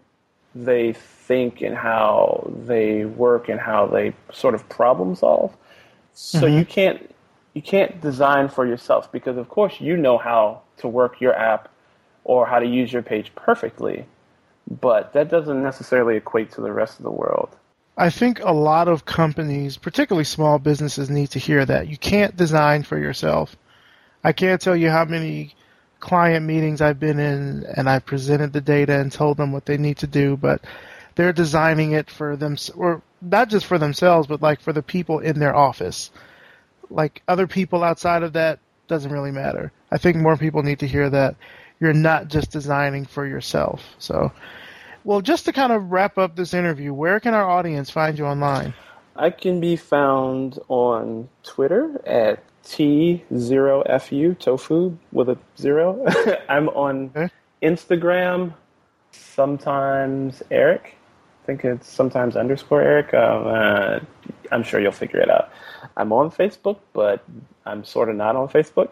they think and how they work and how they sort of problem solve. So mm-hmm. you can't you can't design for yourself, because of course you know how to work your app or how to use your page perfectly, but that doesn't necessarily equate to the rest of the world. I think a lot of companies, particularly small businesses, need to hear that. You can't design for yourself. I can't tell you how many client meetings I've been in and I presented the data and told them what they need to do, but they're designing it for them, or not just for themselves, but like for the people in their office. like other people outside of that doesn't really matter. I think more people need to hear that you're not just designing for yourself. So, well, just to kind of wrap up this interview, where can our audience find you online? I can be found on Twitter at T zero F U, tofu with a zero. I'm on okay. Instagram, sometimes Eric. I think it's sometimes underscore Eric. Um, uh, I'm sure you'll figure it out. I'm on Facebook, but I'm sort of not on Facebook.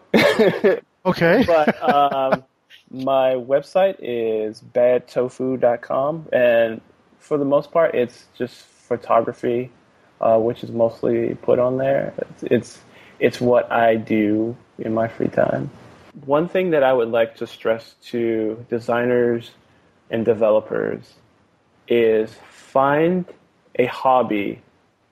Okay. But um, my website is bad tofu dot com, and for the most part, it's just photography, uh, which is mostly put on there. It's, it's it's what I do in my free time. One thing that I would like to stress to designers and developers is find a hobby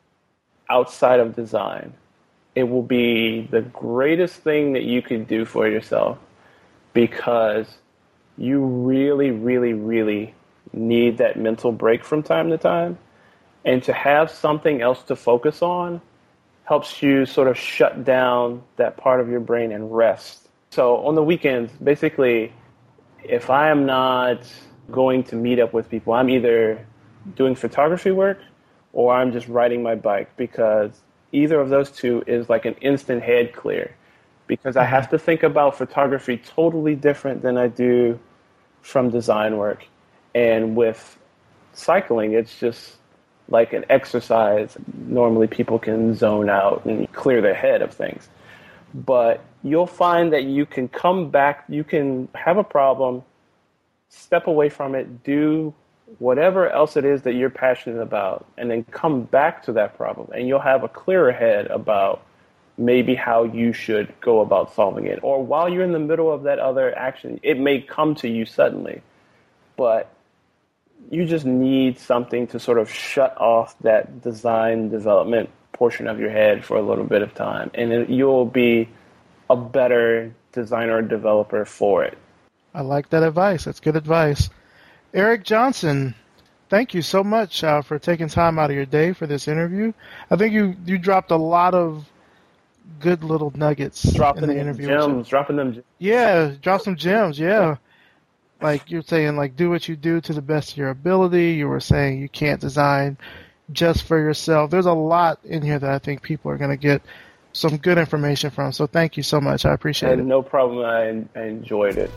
outside of design. It will be the greatest thing that you could do for yourself, because you really, really, really need that mental break from time to time. And to have something else to focus on helps you sort of shut down that part of your brain and rest. So on the weekends, basically, if I am not going to meet up with people, I'm either doing photography work or I'm just riding my bike, because either of those two is like an instant head clear, because I have to think about photography totally different than I do from design work. And with cycling, it's just like an exercise. Normally people can zone out and clear their head of things. But you'll find that you can come back, you can have a problem, step away from it, do whatever else it is that you're passionate about, and then come back to that problem, and you'll have a clearer head about maybe how you should go about solving it. Or while you're in the middle of that other action, it may come to you suddenly, but you just need something to sort of shut off that design development portion of your head for a little bit of time, and it, you'll be a better designer or developer for it. I like that advice. That's good advice. Eric Johnson, thank you so much uh, for taking time out of your day for this interview. I think you, you dropped a lot of good little nuggets dropping in the interview. Gems, dropping them gems. Yeah, drop some gems, yeah. Like you're saying, like, do what you do to the best of your ability. You were saying you can't design just for yourself. There's a lot in here that I think people are going to get some good information from. So thank you so much. I appreciate and it. No problem. I, I enjoyed it.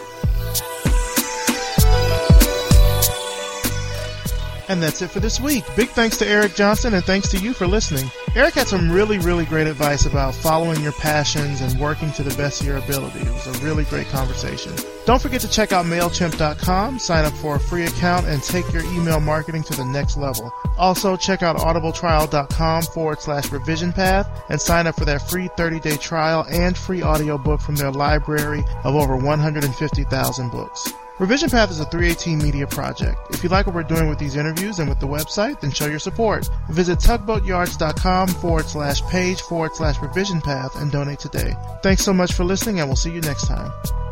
And that's it for this week. Big thanks to Eric Johnson, and thanks to you for listening. Eric had some really, really great advice about following your passions and working to the best of your ability. It was a really great conversation. Don't forget to check out MailChimp dot com, sign up for a free account, and take your email marketing to the next level. Also, check out audibletrial.com forward slash revision path and sign up for their free thirty-day trial and free audiobook from their library of over one hundred fifty thousand books. Revision Path is a three eighteen media project. If you like what we're doing with these interviews and with the website, then show your support. Visit tugboatyards.com forward slash page forward slash revision path and donate today. Thanks so much for listening, and we'll see you next time.